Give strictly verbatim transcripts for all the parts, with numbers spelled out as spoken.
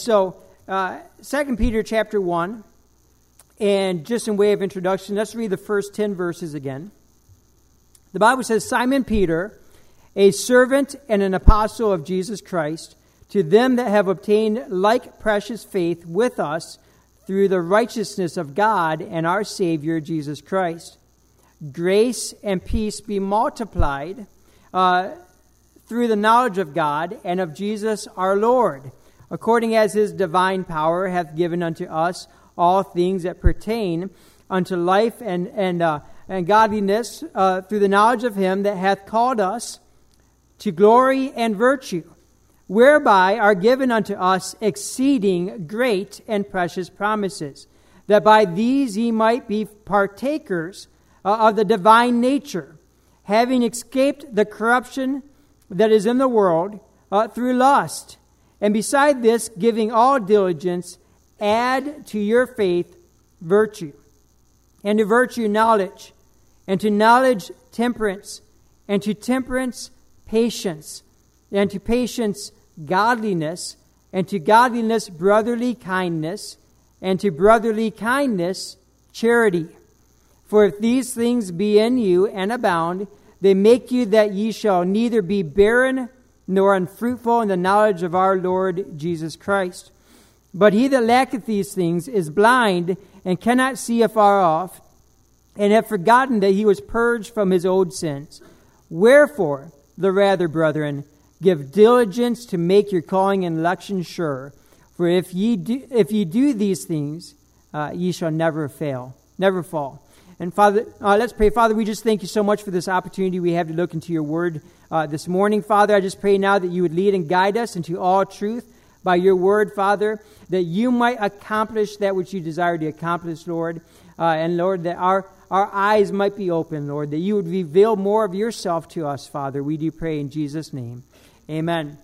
so, uh, Second Peter chapter one, and just in way of introduction, let's read the first ten verses again. The Bible says, Simon Peter, a servant and an apostle of Jesus Christ, to them that have obtained like precious faith with us through the righteousness of God and our Savior Jesus Christ. Grace and peace be multiplied uh, through the knowledge of God and of Jesus our Lord, according as his divine power hath given unto us all things that pertain unto life and, and, uh, and godliness uh, through the knowledge of him that hath called us to glory and virtue, whereby are given unto us exceeding great and precious promises, that by these ye might be partakers uh, of the divine nature, having escaped the corruption that is in the world uh, through lust. And beside this, giving all diligence, add to your faith virtue, and to virtue knowledge, and to knowledge temperance, and to temperance patience, and to patience godliness, and to godliness brotherly kindness, and to brotherly kindness charity. For if these things be in you and abound, they make you that ye shall neither be barren nor unfruitful in the knowledge of our Lord Jesus Christ. But he that lacketh these things is blind, and cannot see afar off, and hath forgotten that he was purged from his old sins. Wherefore, the rather, brethren, give diligence to make your calling and election sure. For if ye do, if ye do these things, uh, ye shall never fail, never fall. And Father, uh, let's pray. Father, we just thank you so much for this opportunity we have to look into your word uh, this morning. Father, I just pray now that you would lead and guide us into all truth by your word, Father, that you might accomplish that which you desire to accomplish, Lord. Uh, and Lord, that our Our eyes might be open, Lord, that you would reveal more of yourself to us, Father. We do pray in Jesus' name. Amen.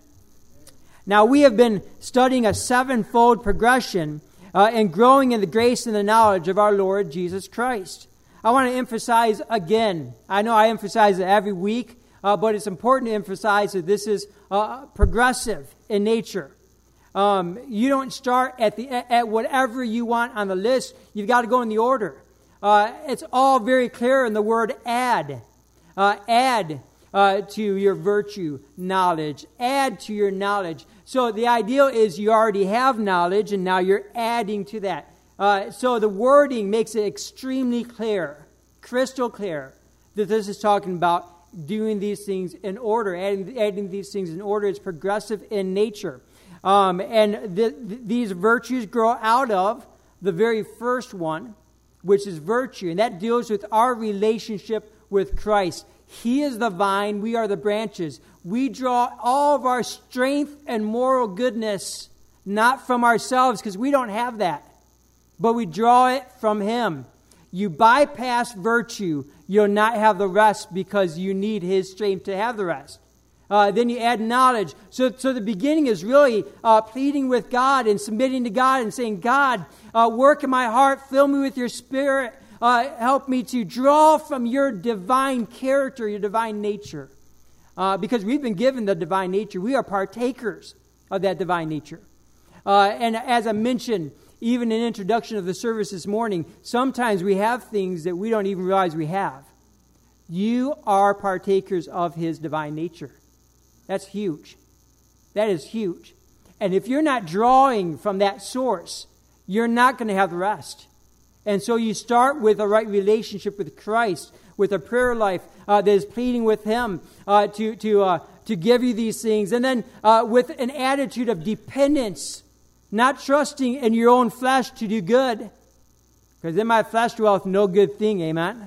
Now, we have been studying a sevenfold progression uh, and growing in the grace and the knowledge of our Lord Jesus Christ. I want to emphasize again, I know I emphasize it every week, uh, but it's important to emphasize that this is uh, progressive in nature. Um, you don't start at the at whatever you want on the list. You've got to go in the order. Uh, it's all very clear in the word add. Uh, add uh, to your virtue knowledge. Add to your knowledge. So the ideal is you already have knowledge, and now you're adding to that. Uh, so the wording makes it extremely clear, crystal clear, that this is talking about doing these things in order, adding, adding these things in order. It's progressive in nature. Um, and the, th- these virtues grow out of the very first one, which is virtue, and that deals with our relationship with Christ. He is the vine, we are the branches. We draw all of our strength and moral goodness not from ourselves, because we don't have that, but we draw it from him. You bypass virtue, you'll not have the rest, because you need his strength to have the rest. Uh, then you add knowledge. So, so the beginning is really uh, pleading with God and submitting to God and saying, God, uh, work in my heart, fill me with your spirit, uh, help me to draw from your divine character, your divine nature. Uh, because we've been given the divine nature. We are partakers of that divine nature. Uh, and as I mentioned, even in introduction of the service this morning, sometimes we have things that we don't even realize we have. You are partakers of his divine nature. That's huge. That is huge. And if you're not drawing from that source, you're not going to have the rest. And so you start with a right relationship with Christ, with a prayer life uh, that is pleading with him uh, to to uh, to give you these things. And then uh, with an attitude of dependence, not trusting in your own flesh to do good. Because in my flesh dwelleth no good thing, amen?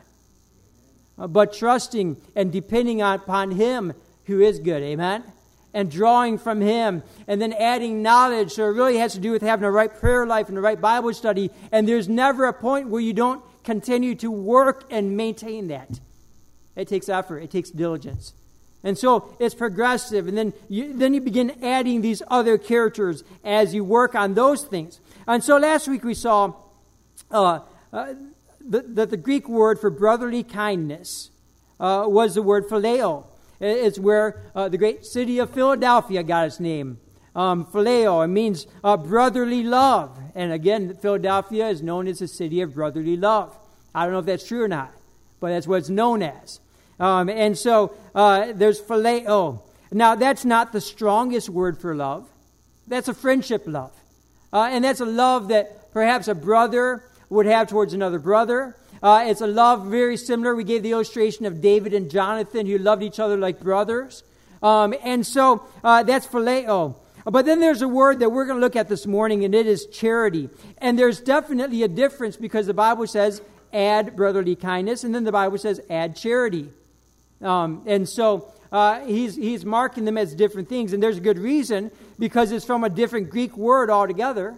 Uh, but trusting and depending upon him who is good, amen? And drawing from him, and then adding knowledge. So it really has to do with having a right prayer life and a right Bible study. And there's never a point where you don't continue to work and maintain that. It takes effort. It takes diligence. And so it's progressive. And then you, then you begin adding these other characters as you work on those things. And so last week we saw uh, uh, that the, the Greek word for brotherly kindness uh, was the word phileo. It's where uh, the great city of Philadelphia got its name. Um, phileo, it means uh, brotherly love. And again, Philadelphia is known as the city of brotherly love. I don't know if that's true or not, but that's what it's known as. Um, and so uh, there's phileo. Now, that's not the strongest word for love. That's a friendship love. Uh, and that's a love that perhaps a brother would have towards another brother. Uh, it's a love very similar. We gave the illustration of David and Jonathan who loved each other like brothers. Um, and so uh, that's phileo. But then there's a word that we're going to look at this morning, and it is charity. And there's definitely a difference because the Bible says add brotherly kindness, and then the Bible says add charity. Um, and so uh, he's he's marking them as different things, and there's a good reason because it's from a different Greek word altogether.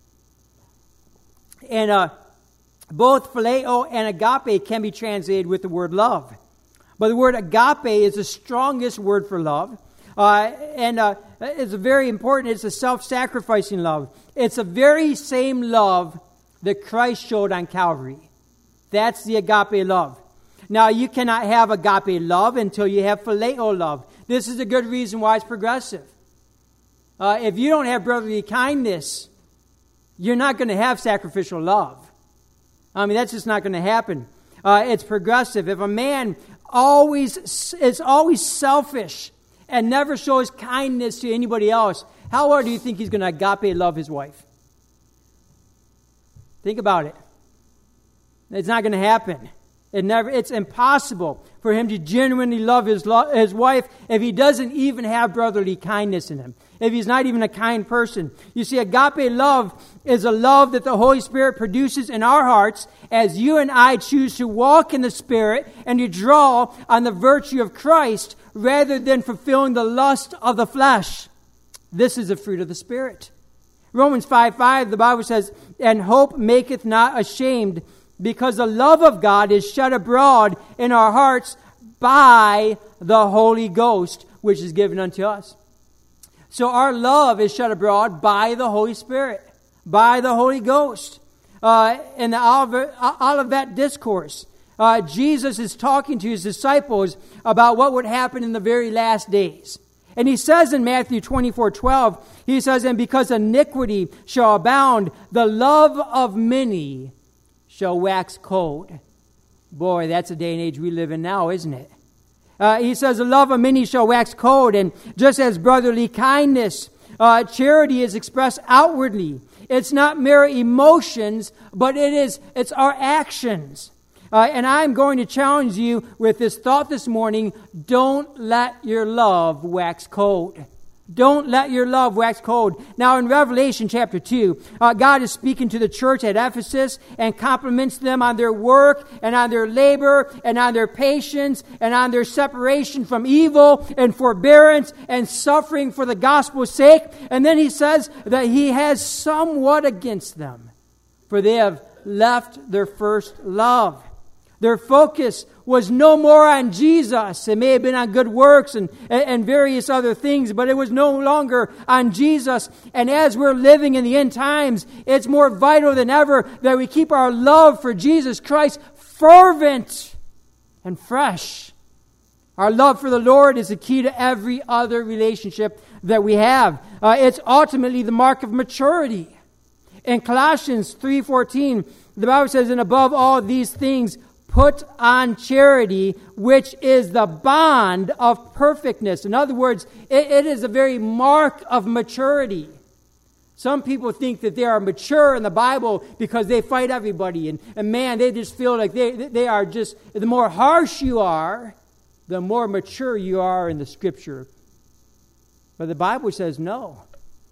And uh, both phileo and agape can be translated with the word love. But the word agape is the strongest word for love. Uh, and uh, it's a very important, it's a self-sacrificing love. It's the very same love that Christ showed on Calvary. That's the agape love. Now, you cannot have agape love until you have phileo love. This is a good reason why it's progressive. Uh, if you don't have brotherly kindness, you're not going to have sacrificial love. I mean, that's just not going to happen. Uh, it's progressive. If a man always is always selfish and never shows kindness to anybody else, how hard do you think he's going to agape love his wife? Think about it. It's not going to happen. It never. It's impossible for him to genuinely love his lo- his wife if he doesn't even have brotherly kindness in him, if he's not even a kind person. You see, agape love is a love that the Holy Spirit produces in our hearts as you and I choose to walk in the Spirit and to draw on the virtue of Christ rather than fulfilling the lust of the flesh. This is the fruit of the Spirit. Romans five five, the Bible says, "And hope maketh not ashamed, because the love of God is shed abroad in our hearts by the Holy Ghost, which is given unto us." So our love is shed abroad by the Holy Spirit, by the Holy Ghost. Uh, in the Olivet Discourse, uh, Jesus is talking to his disciples about what would happen in the very last days. And he says in Matthew twenty-four twelve, he says, "And because iniquity shall abound, the love of many shall wax cold." Boy, that's the day and age we live in now, isn't it? Uh, he says, "The love of many shall wax cold." And just as brotherly kindness, uh, charity is expressed outwardly. It's not mere emotions, but it is it's our actions. Uh, and I'm going to challenge you with this thought this morning: don't let your love wax cold. Don't let your love wax cold. Now, in Revelation chapter two, uh, God is speaking to the church at Ephesus and compliments them on their work and on their labor and on their patience and on their separation from evil and forbearance and suffering for the gospel's sake. And then he says that he has somewhat against them, for they have left their first love. Their focus was no more on Jesus. It may have been on good works and, and various other things, but it was no longer on Jesus. And as we're living in the end times, it's more vital than ever that we keep our love for Jesus Christ fervent and fresh. Our love for the Lord is the key to every other relationship that we have. Uh, it's ultimately the mark of maturity. In Colossians three fourteen, the Bible says, "And above all these things, put on charity, which is the bond of perfectness." In other words, it, it is a very mark of maturity. Some people think that they are mature in the Bible because they fight everybody. And, and man, they just feel like they, they are just, the more harsh you are, the more mature you are in the Scripture. But the Bible says no.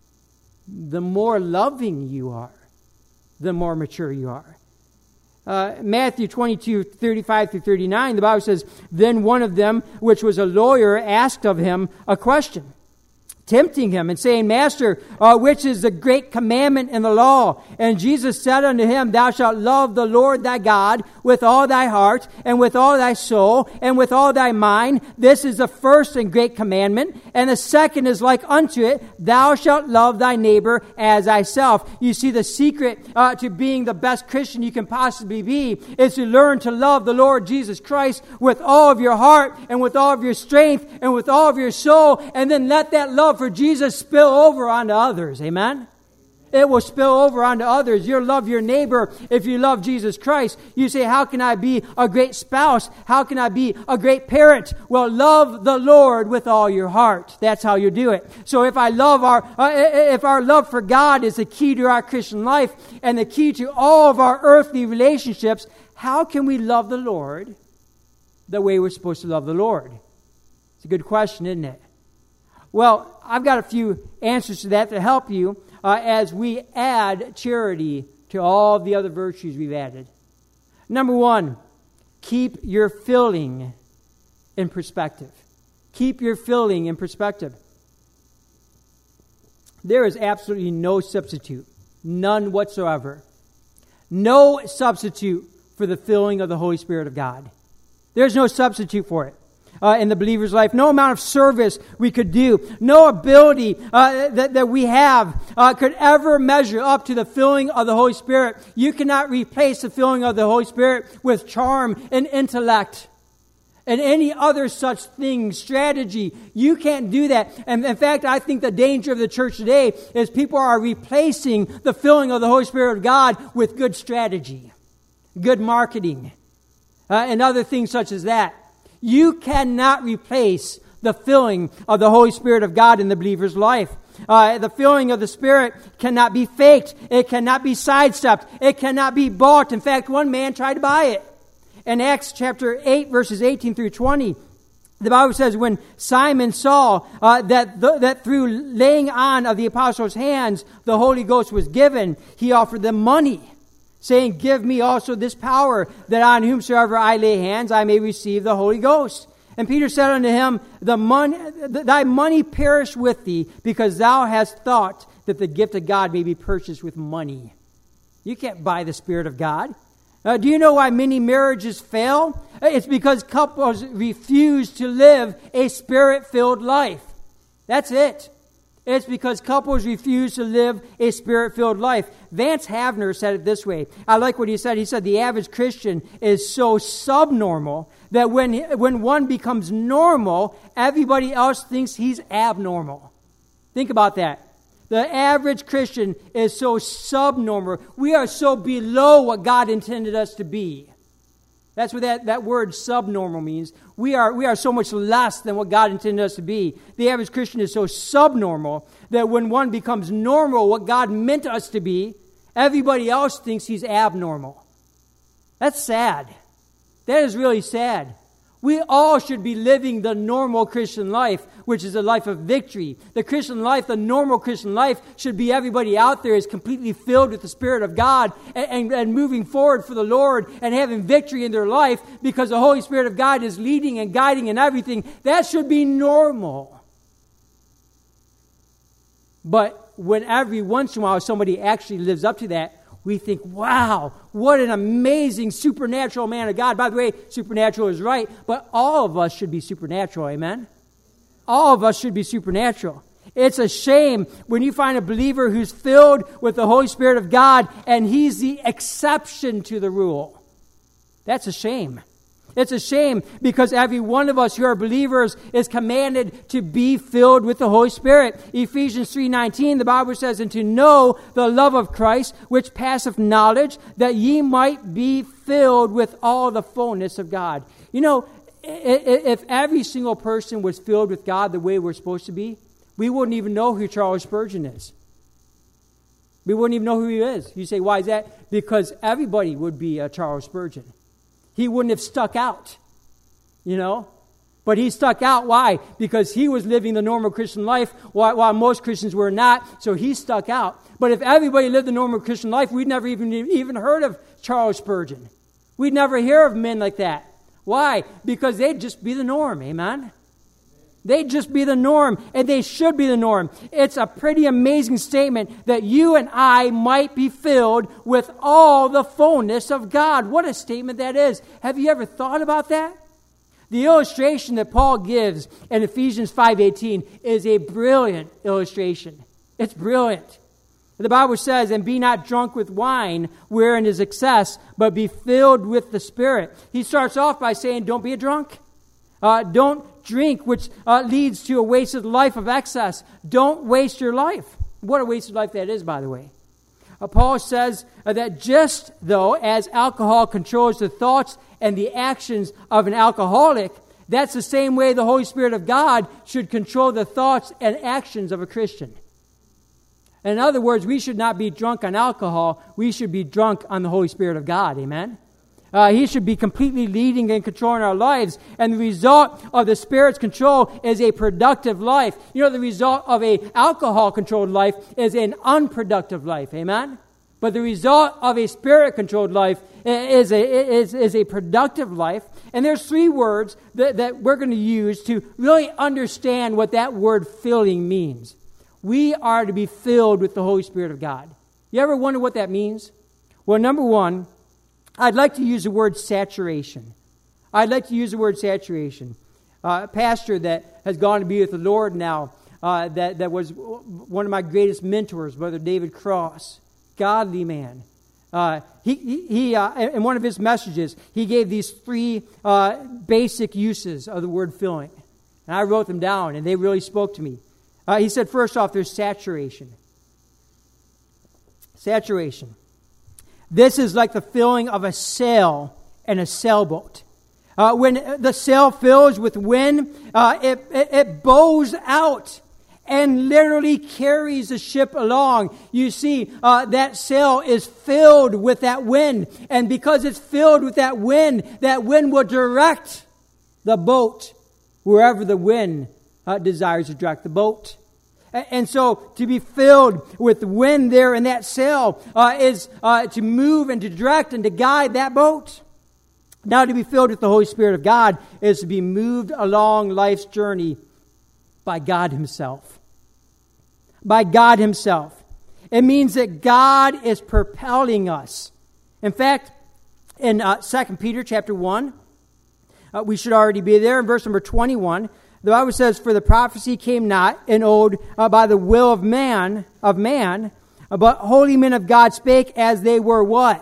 The more loving you are, the more mature you are. Uh, Matthew twenty-two, thirty-five through thirty-nine, the Bible says, "Then one of them, which was a lawyer, asked of him a question, tempting him and saying, Master, uh, which is the great commandment in the law? And Jesus said unto him, Thou shalt love the Lord thy God with all thy heart and with all thy soul and with all thy mind. This is the first and great commandment. And the second is like unto it, Thou shalt love thy neighbor as thyself." You see, the secret uh, to being the best Christian you can possibly be is to learn to love the Lord Jesus Christ with all of your heart and with all of your strength and with all of your soul, and then let that love love for Jesus spill over onto others. Amen? It will spill over onto others. You'll love your neighbor if you love Jesus Christ. You say, how can I be a great spouse? How can I be a great parent? Well, love the Lord with all your heart. That's how you do it. So if I love our, uh, if our love for God is the key to our Christian life and the key to all of our earthly relationships, how can we love the Lord the way we're supposed to love the Lord? It's a good question, isn't it? Well, I've got a few answers to that to help you uh, as we add charity to all the other virtues we've added. Number one, keep your filling in perspective. Keep your filling in perspective. There is absolutely no substitute, none whatsoever. No substitute for the filling of the Holy Spirit of God. There's no substitute for it. Uh, in the believer's life. No amount of service we could do, no ability uh, that, that we have uh, could ever measure up to the filling of the Holy Spirit. You cannot replace the filling of the Holy Spirit with charm and intellect and any other such thing, strategy. You can't do that. And in fact, I think the danger of the church today is people are replacing the filling of the Holy Spirit of God with good strategy, good marketing, uh, and other things such as that. You cannot replace the filling of the Holy Spirit of God in the believer's life. Uh, the filling of the Spirit cannot be faked. It cannot be sidestepped. It cannot be bought. In fact, one man tried to buy it. In Acts chapter eight, verses eighteen through twenty, the Bible says, when Simon saw uh, that, th- that through laying on of the apostles' hands, the Holy Ghost was given, he offered them money, saying, give me also this power, that on whomsoever I lay hands, I may receive the Holy Ghost. And Peter said unto him, the money, thy money perish with thee, because thou hast thought that the gift of God may be purchased with money. You can't buy the Spirit of God. Uh, do you know why many marriages fail? It's because couples refuse to live a Spirit-filled life. That's it. It's because couples refuse to live a Spirit-filled life. Vance Havner said it this way. I like what he said. He said the average Christian is so subnormal that when, when one becomes normal, everybody else thinks he's abnormal. Think about that. The average Christian is so subnormal. We are so below what God intended us to be. That's what that, that word subnormal means. We are, we are so much less than what God intended us to be. The average Christian is so subnormal that when one becomes normal, what God meant us to be, everybody else thinks he's abnormal. That's sad. That is really sad. We all should be living the normal Christian life, which is a life of victory. The Christian life, the normal Christian life, should be everybody out there is completely filled with the Spirit of God and, and, and moving forward for the Lord and having victory in their life because the Holy Spirit of God is leading and guiding and everything. That should be normal. But when every once in a while somebody actually lives up to that, we think, wow, what an amazing supernatural man of God. By the way, supernatural is right, but all of us should be supernatural, amen? All of us should be supernatural. It's a shame when you find a believer who's filled with the Holy Spirit of God and he's the exception to the rule. That's a shame. It's a shame because every one of us who are believers is commanded to be filled with the Holy Spirit. Ephesians three nineteen, the Bible says, and to know the love of Christ, which passeth knowledge, that ye might be filled with all the fullness of God. You know, if every single person was filled with God the way we're supposed to be, we wouldn't even know who Charles Spurgeon is. We wouldn't even know who he is. You say, why is that? Because everybody would be a Charles Spurgeon. He wouldn't have stuck out, you know. But he stuck out. Why? Because he was living the normal Christian life while, while most Christians were not. So he stuck out. But if everybody lived the normal Christian life, we'd never even, even heard of Charles Spurgeon. We'd never hear of men like that. Why? Because they'd just be the norm. Amen? They'd just be the norm, and they should be the norm. It's a pretty amazing statement that you and I might be filled with all the fullness of God. What a statement that is. Have you ever thought about that? The illustration that Paul gives in Ephesians five eighteen is a brilliant illustration. It's brilliant. The Bible says, and be not drunk with wine, wherein is excess, but be filled with the Spirit. He starts off by saying, don't be a drunk. Uh, don't drink, which uh, leads to a wasted life of excess. Don't waste your life. What a wasted life that is, by the way. Uh, Paul says uh, that just though as alcohol controls the thoughts and the actions of an alcoholic, that's the same way the Holy Spirit of God should control the thoughts and actions of a Christian. In other words, we should not be drunk on alcohol. We should be drunk on the Holy Spirit of God. Amen? Uh, he should be completely leading and controlling our lives. And the result of the Spirit's control is a productive life. You know, the result of a alcohol-controlled life is an unproductive life. Amen? But the result of a Spirit-controlled life is a, is, is a productive life. And there's three words that, that we're going to use to really understand what that word filling means. We are to be filled with the Holy Spirit of God. You ever wonder what that means? Well, number one, I'd like to use the word saturation. I'd like to use the word saturation. Uh, a pastor that has gone to be with the Lord now, uh, that, that was one of my greatest mentors, Brother David Cross, godly man. Uh, he, he, he uh, in one of his messages, he gave these three uh, basic uses of the word filling. And I wrote them down, and they really spoke to me. Uh, he said, first off, there's saturation. Saturation. This is like the filling of a sail in a sailboat. Uh, when the sail fills with wind, uh, it, it, it bows out and literally carries the ship along. You see, uh, that sail is filled with that wind. And because it's filled with that wind, that wind will direct the boat wherever the wind uh, desires to direct the boat. And so to be filled with wind there in that sail uh, is uh, to move and to direct and to guide that boat. Now to be filled with the Holy Spirit of God is to be moved along life's journey by God Himself. By God Himself. It means that God is propelling us. In fact, in uh, Second Peter chapter one, uh, we should already be there in verse number twenty-one. The Bible says, "For the prophecy came not in old uh, by the will of man, of man, uh, but holy men of God spake as they were" what?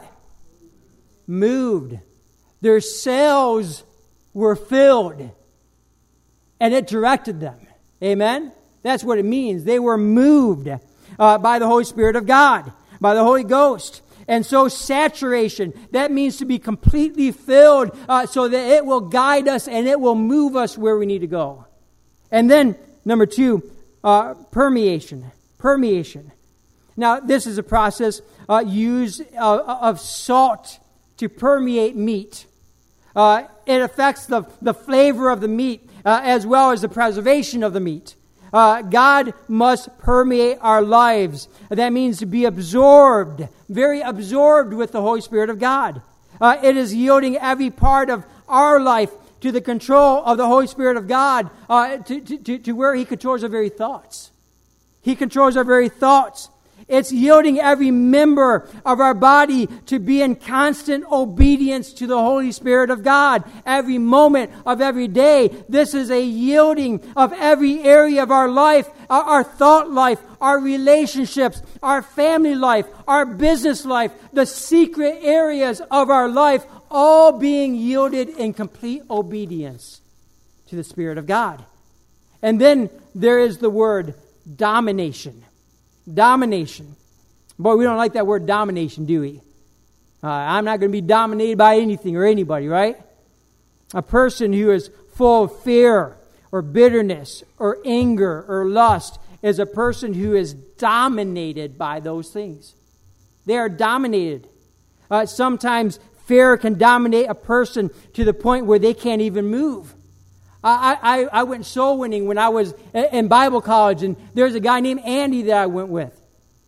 Moved. Their sails were filled, and it directed them. Amen? That's what it means. They were moved uh, by the Holy Spirit of God, by the Holy Ghost. And so saturation, that means to be completely filled uh, so that it will guide us and it will move us where we need to go. And then, number two, uh, permeation. Permeation. Now, this is a process uh, used uh, of salt to permeate meat. Uh, it affects the, the flavor of the meat uh, as well as the preservation of the meat. Uh, God must permeate our lives. That means to be absorbed, very absorbed with the Holy Spirit of God. Uh, it is yielding every part of our life to the control of the Holy Spirit of God, uh, to, to, to where He controls our very thoughts. He controls our very thoughts. It's yielding every member of our body to be in constant obedience to the Holy Spirit of God. Every moment of every day. This is a yielding of every area of our life, our, our thought life, our relationships, our family life, our business life, the secret areas of our life, all being yielded in complete obedience to the Spirit of God. And then there is the word domination. Domination. Boy, we don't like that word domination, do we? Uh, I'm not going to be dominated by anything or anybody, right? A person who is full of fear or bitterness or anger or lust is a person who is dominated by those things. They are dominated. Uh, sometimes fear can dominate a person to the point where they can't even move. I, I, I went soul winning when I was in Bible college, and there's a guy named Andy that I went with.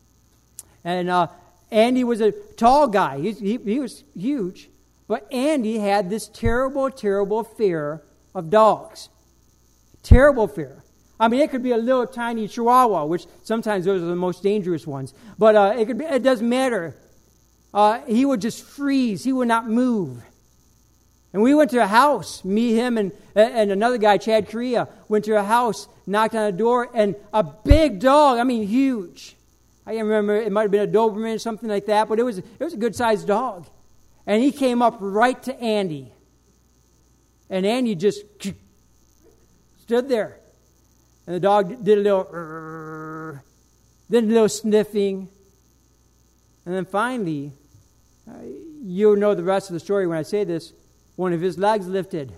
And uh, Andy was a tall guy. He, he, he was huge. But Andy had this terrible, terrible fear of dogs. Terrible fear. I mean, it could be a little tiny chihuahua, which sometimes those are the most dangerous ones. But uh, it could be, it doesn't matter. Uh, he would just freeze. He would not move. And we went to a house, me, him, and, and another guy, Chad Korea, went to a house, knocked on a door, and a big dog, I mean huge. I can't remember, it might have been a Doberman or something like that, but it was, it was a good-sized dog. And he came up right to Andy. And Andy just stood there. And the dog did a little, uh, then a little sniffing. And then finally, uh, you'll know the rest of the story when I say this, one of his legs lifted.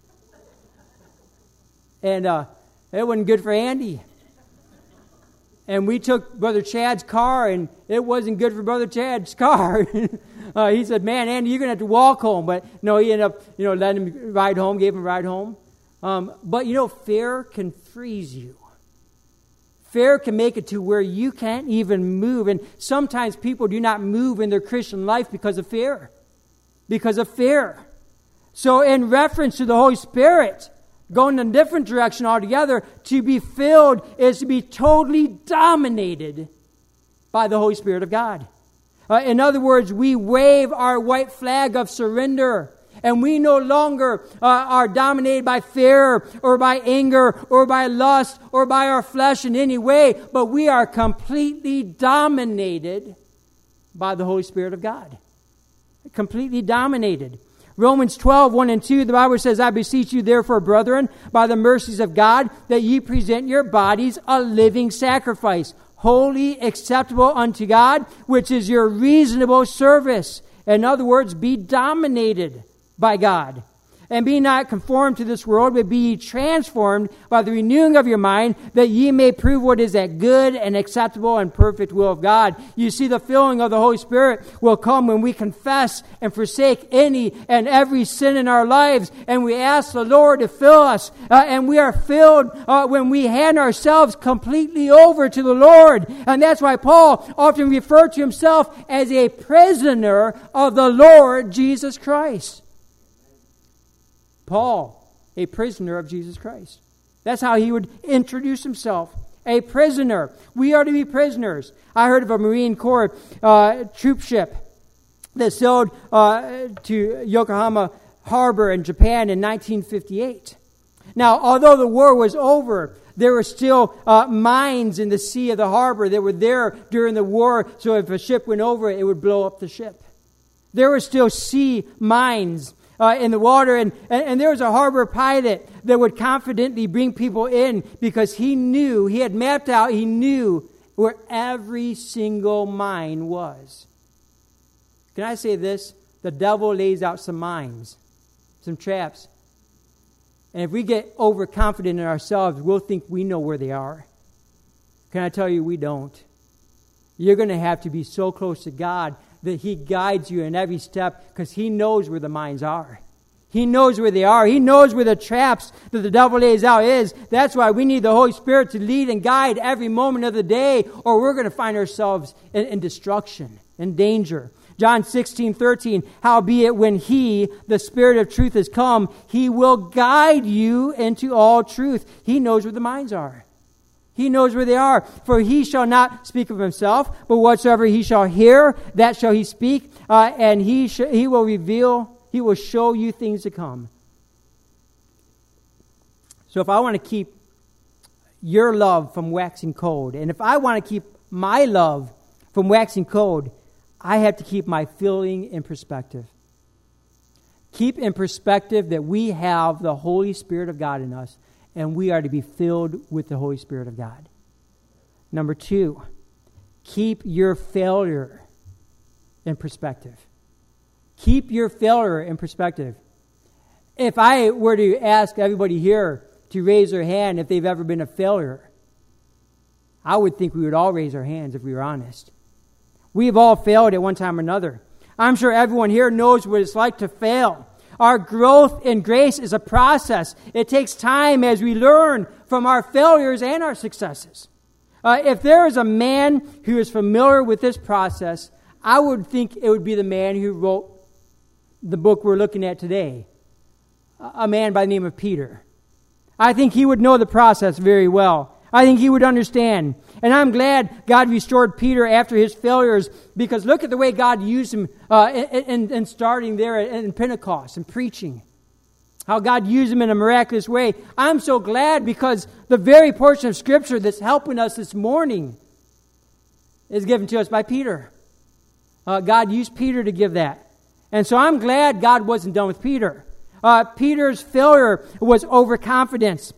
And uh, it wasn't good for Andy. And we took Brother Chad's car, and it wasn't good for Brother Chad's car. uh, he said, man, Andy, you're going to have to walk home. But no, he ended up, you know, letting him ride home, gave him a ride home. Um, but, you know, fear can freeze you. Fear can make it to where you can't even move. And sometimes people do not move in their Christian life because of fear. Because of fear. So in reference to the Holy Spirit, going in a different direction altogether, to be filled is to be totally dominated by the Holy Spirit of God. Uh, in other words, we wave our white flag of surrender, and we no longer uh, are dominated by fear or by anger or by lust or by our flesh in any way, but we are completely dominated by the Holy Spirit of God. Completely dominated. Romans twelve, one and two, the Bible says, I beseech you therefore, brethren, by the mercies of God, that ye present your bodies a living sacrifice, holy, acceptable unto God, which is your reasonable service. In other words, be dominated by God. And be not conformed to this world, but be ye transformed by the renewing of your mind, that ye may prove what is that good and acceptable and perfect will of God. You see, the filling of the Holy Spirit will come when we confess and forsake any and every sin in our lives, and we ask the Lord to fill us. Uh, and we are filled uh, when we hand ourselves completely over to the Lord. And that's why Paul often referred to himself as a prisoner of the Lord Jesus Christ. Paul, a prisoner of Jesus Christ. That's how he would introduce himself. A prisoner. We are to be prisoners. I heard of a Marine Corps uh, troop ship that sailed uh, to Yokohama Harbor in Japan in nineteen fifty-eight. Now, although the war was over, there were still uh, mines in the sea of the harbor that were there during the war, so if a ship went over it, it would blow up the ship. There were still sea mines Uh, in the water, and, and, and there was a harbor pilot that would confidently bring people in because he knew, he had mapped out, he knew where every single mine was. Can I say this? The devil lays out some mines, some traps. And if we get overconfident in ourselves, we'll think we know where they are. Can I tell you, we don't. You're going to have to be so close to God that he guides you in every step because he knows where the mines are. He knows where they are. He knows where the traps that the devil lays out is. That's why we need the Holy Spirit to lead and guide every moment of the day, or we're going to find ourselves in, in destruction, in danger. John sixteen, thirteen, howbeit when he, the Spirit of truth, is come, he will guide you into all truth. He knows where the mines are. He knows where they are. For he shall not speak of himself, but whatsoever he shall hear, that shall he speak, uh, and he sh- he will reveal, he will show you things to come. So if I want to keep your love from waxing cold, and if I want to keep my love from waxing cold, I have to keep my feeling in perspective. Keep in perspective that we have the Holy Spirit of God in us, and we are to be filled with the Holy Spirit of God. Number two, keep your failure in perspective. Keep your failure in perspective. If I were to ask everybody here to raise their hand if they've ever been a failure, I would think we would all raise our hands if we were honest. We've all failed at one time or another. I'm sure everyone here knows what it's like to fail. Our growth in grace is a process. It takes time as we learn from our failures and our successes. Uh, if there is a man who is familiar with this process, I would think it would be the man who wrote the book we're looking at today, a man by the name of Peter. I think he would know the process very well. I think he would understand. And I'm glad God restored Peter after his failures, because look at the way God used him uh, in, in, in starting there in Pentecost and preaching. How God used him in a miraculous way. I'm so glad because the very portion of Scripture that's helping us this morning is given to us by Peter. Uh, God used Peter to give that. And so I'm glad God wasn't done with Peter. Uh, Peter's failure was overconfidence.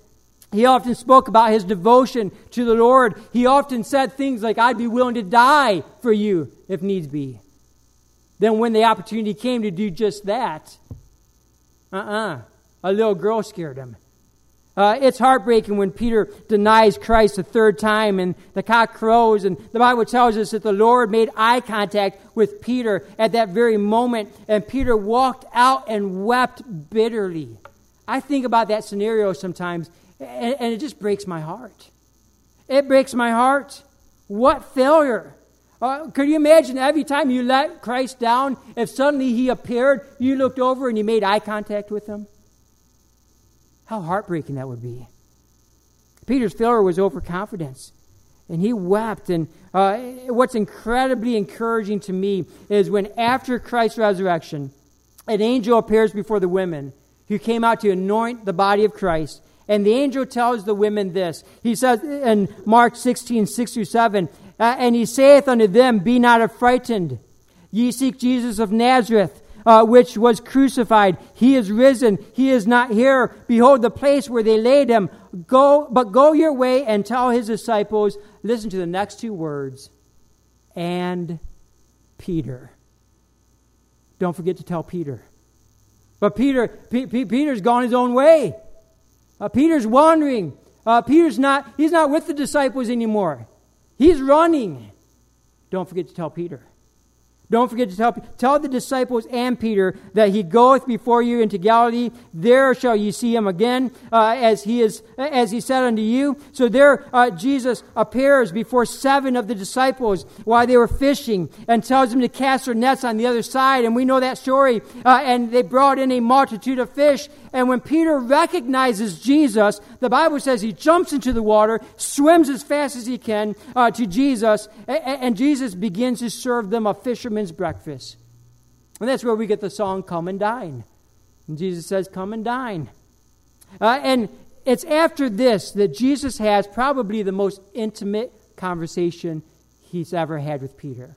He often spoke about his devotion to the Lord. He often said things like, I'd be willing to die for you if needs be. Then when the opportunity came to do just that, uh-uh, a little girl scared him. Uh, it's heartbreaking when Peter denies Christ a third time and the cock crows, and the Bible tells us that the Lord made eye contact with Peter at that very moment, and Peter walked out and wept bitterly. I think about that scenario sometimes, and, and it just breaks my heart. It breaks my heart. What failure. Uh, could you imagine every time you let Christ down, if suddenly he appeared, you looked over and you made eye contact with him? How heartbreaking that would be. Peter's failure was overconfidence, and he wept. And uh, what's incredibly encouraging to me is when after Christ's resurrection, an angel appears before the women who came out to anoint the body of Christ. And the angel tells the women this. He says in Mark sixteen, six through seven, uh, and he saith unto them, Be not affrighted. Ye seek Jesus of Nazareth, uh, which was crucified. He is risen. He is not here. Behold the place where they laid him. Go, but go your way and tell his disciples. Listen to the next two words. And Peter. Don't forget to tell Peter. But Peter, P- P- Peter's gone his own way. Uh, Peter's wandering. Uh, Peter's not, he's not with the disciples anymore. He's running. Don't forget to tell Peter. Don't forget to tell tell the disciples and Peter that he goeth before you into Galilee. There shall you see him again, uh, as he is as he said unto you. So there, uh, Jesus appears before seven of the disciples while they were fishing, and tells them to cast their nets on the other side. And we know that story. Uh, and they brought in a multitude of fish. And when Peter recognizes Jesus, the Bible says he jumps into the water, swims as fast as he can uh, to Jesus, and, and Jesus begins to serve them a fisherman's breakfast. And that's where we get the song, Come and Dine. And Jesus says, Come and dine. Uh, and it's after this that Jesus has probably the most intimate conversation he's ever had with Peter.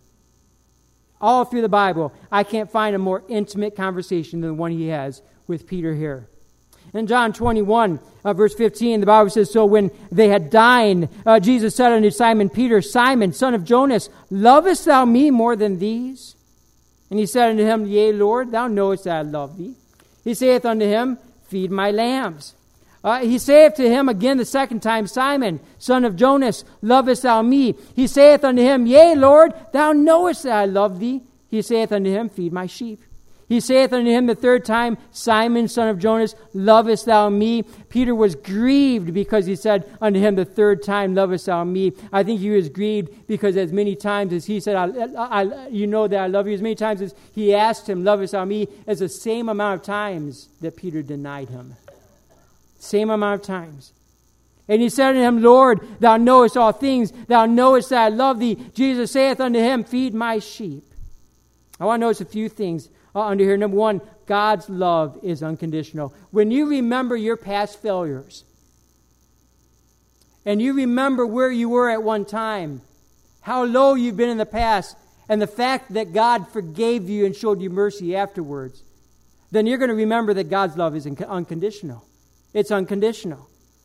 All through the Bible, I can't find a more intimate conversation than the one he has with Peter here. In John twenty-one, uh, verse fifteen, the Bible says, So when they had dined, uh, Jesus said unto Simon Peter, Simon, son of Jonas, lovest thou me more than these? And he said unto him, Yea, Lord, thou knowest that I love thee. He saith unto him, Feed my lambs. Uh, he saith to him again the second time, Simon, son of Jonas, lovest thou me? He saith unto him, Yea, Lord, thou knowest that I love thee. He saith unto him, Feed my sheep. He saith unto him the third time, Simon, son of Jonas, lovest thou me? Peter was grieved because he said unto him the third time, lovest thou me? I think he was grieved because as many times as he said, I, I, you know that I love you, as many times as he asked him, lovest thou me, as the same amount of times that Peter denied him. Same amount of times. And he said unto him, Lord, thou knowest all things. Thou knowest that I love thee. Jesus saith unto him, Feed my sheep. I want to notice a few things uh, under here. Number one, God's love is unconditional. When you remember your past failures, and you remember where you were at one time, how low you've been in the past, and the fact that God forgave you and showed you mercy afterwards, then you're going to remember that God's love is unconditional. It's unconditional.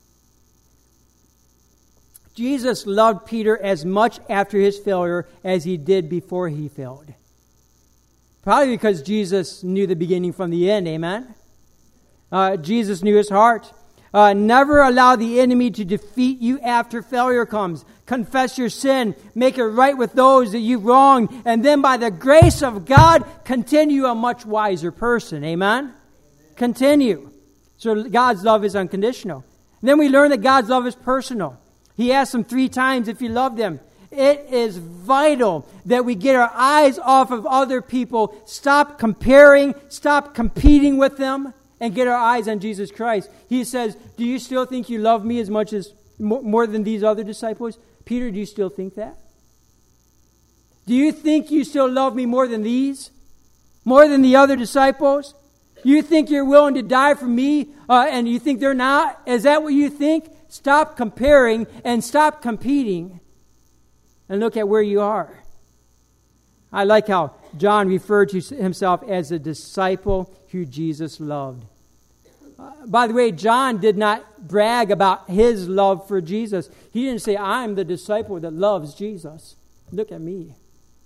Jesus loved Peter as much after his failure as he did before he failed. Probably because Jesus knew the beginning from the end, amen? Uh, Jesus knew his heart. Uh, never allow the enemy to defeat you after failure comes. Confess your sin. Make it right with those that you've wronged. And then by the grace of God, continue a much wiser person, amen? Continue. So God's love is unconditional. And then we learn that God's love is personal. He asked them three times if he loved them. It is vital that we get our eyes off of other people, stop comparing, stop competing with them, and get our eyes on Jesus Christ. He says, do you still think you love me as much as more than these other disciples? Peter, do you still think that? Do you think you still love me more than these? More than the other disciples? You think you're willing to die for me uh, and you think they're not? Is that what you think? Stop comparing and stop competing and look at where you are. I like how John referred to himself as a disciple who Jesus loved. Uh, by the way, John did not brag about his love for Jesus. He didn't say, I'm the disciple that loves Jesus. Look at me.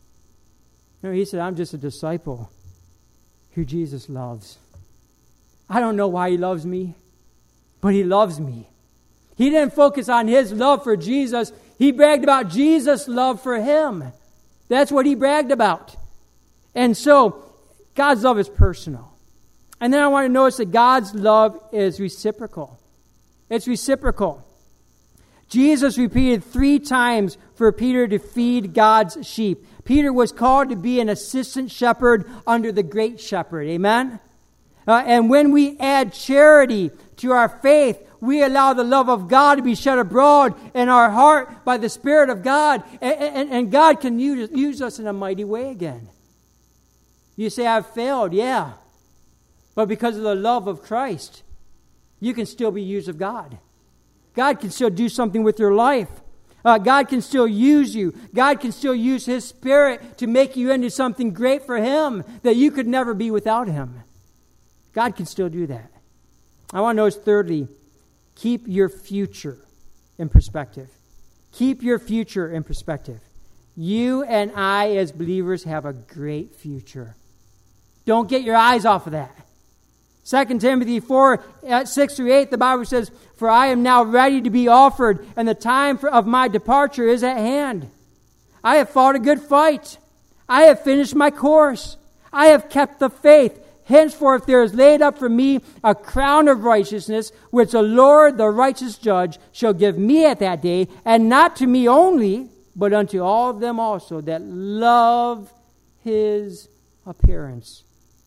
No, he said, I'm just a disciple who Jesus loves. I don't know why he loves me, but he loves me. He didn't focus on his love for Jesus. He bragged about Jesus' love for him. That's what he bragged about. And so, God's love is personal. And then I want to notice that God's love is reciprocal. It's reciprocal. Jesus repeated three times for Peter to feed God's sheep. Peter was called to be an assistant shepherd under the great shepherd. Amen? Uh, and when we add charity to our faith, we allow the love of God to be shed abroad in our heart by the Spirit of God. And, and, and God can use, use us in a mighty way again. You say, I've failed. Yeah. But because of the love of Christ, you can still be used of God. God can still do something with your life. Uh, God can still use you. God can still use His Spirit to make you into something great for Him that you could never be without Him. God can still do that. I want to notice thirdly, keep your future in perspective. Keep your future in perspective. You and I as believers have a great future. Don't get your eyes off of that. Second Timothy four, six through eight, the Bible says, For I am now ready to be offered, and the time for, of my departure is at hand. I have fought a good fight. I have finished my course. I have kept the faith. Henceforth there is laid up for me a crown of righteousness, which the Lord, the righteous judge, shall give me at that day, and not to me only, but unto all of them also that love His appearance.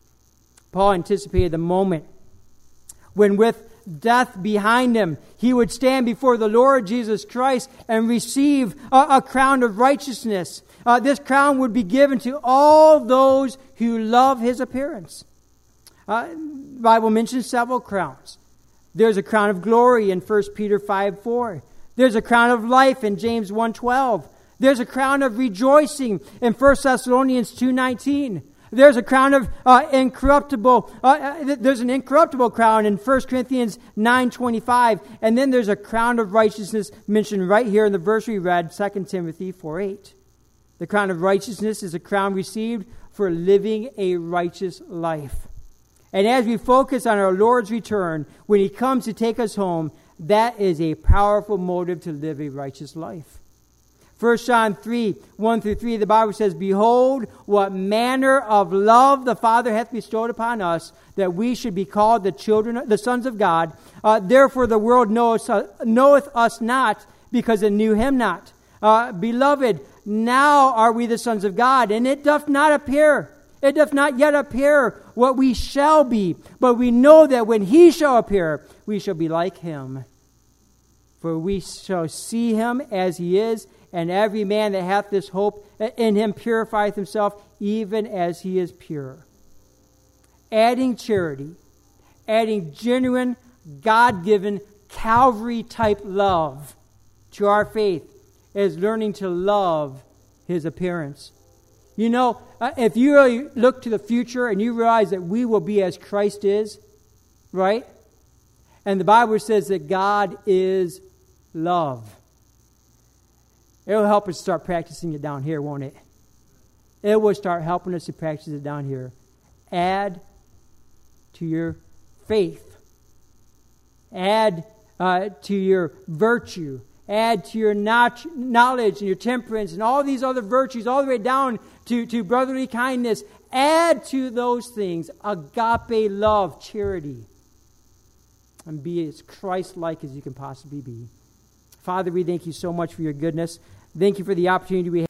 Paul anticipated the moment when, with death behind him, he would stand before the Lord Jesus Christ and receive a, a crown of righteousness. Uh, this crown would be given to all those who love His appearance. Uh, the Bible mentions several crowns. There's a crown of glory in First Peter five four. There's a crown of life in James one twelve. There's a crown of rejoicing in First Thessalonians two nineteen. There's a crown of uh, incorruptible, uh, there's an incorruptible crown in First Corinthians nine twenty-five. And then there's a crown of righteousness mentioned right here in the verse we read, Second Timothy four eight. The crown of righteousness is a crown received for living a righteous life. And as we focus on our Lord's return, when He comes to take us home, that is a powerful motive to live a righteous life. First John three, one through three, the Bible says, Behold, what manner of love the Father hath bestowed upon us, that we should be called the children, the sons of God. Uh, therefore the world knoweth, uh, knoweth us not, because it knew Him not. Uh, Beloved, now are we the sons of God, and it doth not appear, it doth not yet appear what we shall be, but we know that when He shall appear, we shall be like Him. For we shall see Him as He is, and every man that hath this hope in Him purifieth himself, even as He is pure. Adding charity, adding genuine, God-given, Calvary-type love to our faith is learning to love His appearance. You know, if you really look to the future and you realize that we will be as Christ is, right? And the Bible says that God is love. It will help us start practicing it down here, won't it? It will start helping us to practice it down here. Add to your faith. Add uh, to your virtue. Add to your knowledge and your temperance and all these other virtues, all the way down to, to brotherly kindness. Add to those things agape love, charity. And be as Christ-like as you can possibly be. Father, we thank You so much for Your goodness. Thank You for the opportunity we have.